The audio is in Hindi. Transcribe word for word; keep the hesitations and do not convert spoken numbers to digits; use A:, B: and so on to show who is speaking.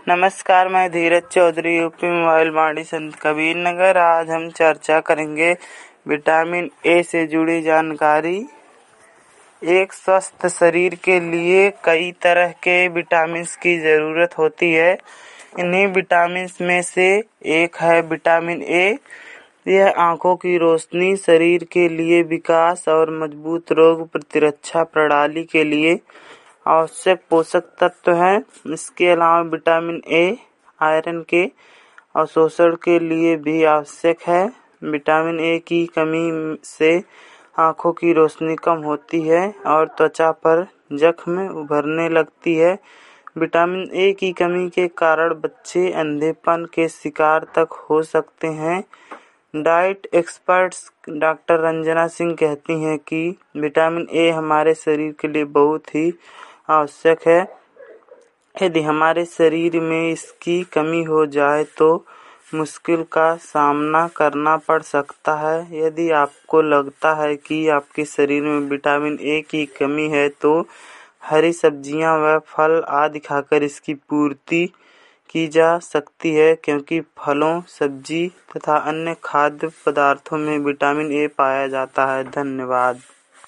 A: नमस्कार, मैं धीरज चौधरी, यूपी मोबाइल वाणी संत कबीर नगर। आज हम चर्चा करेंगे विटामिन ए से जुड़ी जानकारी। एक स्वस्थ शरीर के लिए कई तरह के विटामिन की ज़रूरत होती है। इन्हीं विटामिन में से एक है विटामिन ए। यह आँखों की रोशनी, शरीर के लिए विकास और मजबूत रोग प्रतिरक्षा प्रणाली के लिए आवश्यक पोषक तत्व है। इसके अलावा विटामिन ए आयरन के अवशोषण के लिए भी आवश्यक है। विटामिन ए की कमी से आँखों की रोशनी कम होती है और त्वचा पर जख्म उभरने लगती है। विटामिन ए की कमी के कारण बच्चे अंधेपन के शिकार तक हो सकते हैं। Diet experts doctor Ranjana Singh कहती हैं कि विटामिन ए हमारे शरीर के लिए बहुत ही आवश्यक है। यदि हमारे शरीर में इसकी कमी हो जाए तो मुश्किल का सामना करना पड़ सकता है। यदि आपको लगता है कि आपके शरीर में विटामिन ए की कमी है तो हरी सब्जियां व फल आदि खाकर इसकी पूर्ति की जा सकती है, क्योंकि फलों, सब्जी तथा अन्य खाद्य पदार्थों में विटामिन ए पाया जाता है। धन्यवाद।